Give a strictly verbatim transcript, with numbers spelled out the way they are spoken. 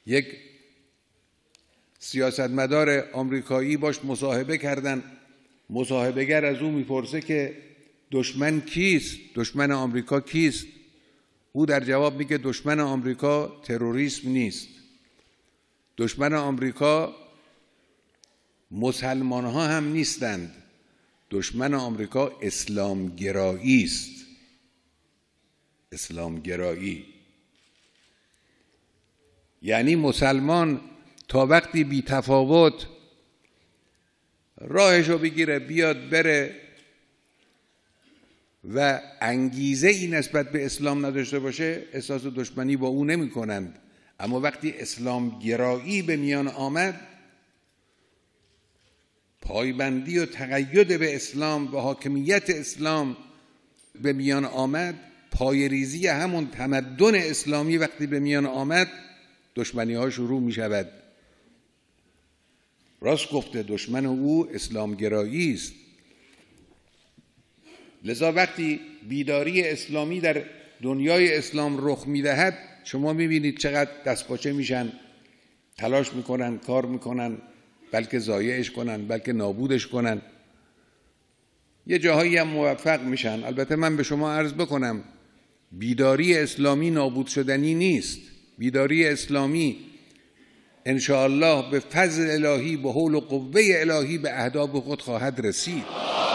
یک سیاستمدار آمریکایی باش مصاحبه کردن، مصاحبهگر از او میپرسه که دشمن کیست؟ دشمن آمریکا کیست؟ او در جواب میگه دشمن آمریکا تروریسم نیست. دشمن آمریکا مسلمان ها هم نیستند. دشمن آمریکا اسلامگرایی است. اسلامگرایی یعنی مسلمان تا وقتی بی تفاوت راهشو بگیره بیاد بره و انگیزه ای نسبت به اسلام نداشته باشه احساس دشمنی با او نمی کنند. اما وقتی اسلام گرایی به میان آمد، پایبندی و تقید به اسلام و حاکمیت اسلام به میان آمد، پایریزی همون تمدن اسلامی وقتی به میان آمد، دشمنی ها شروع می شود. راست گفته، دشمن او اسلامگرایی است. لذا وقتی بیداری اسلامی در دنیای اسلام رخ میدهد، شما میبینید چقدر دستپاچه میشن، تلاش میکنن، کار میکنن، بلکه ضایعش کنن، بلکه نابودش کنن. یه جاهایی هم موفق میشن. البته من به شما عرض بکنم بیداری اسلامی نابود شدنی نیست. بیداری اسلامی انشاءالله به فضل الهی، به حول و قوه الهی به اهداف خود خواهد رسید.